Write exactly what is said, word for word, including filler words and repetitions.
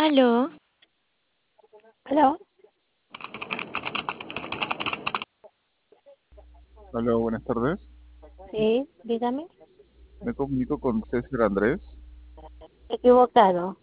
Aló, ¿Aló? Hola, buenas tardes. Sí, dígame. Me comunico con César Andrés. Equivocado.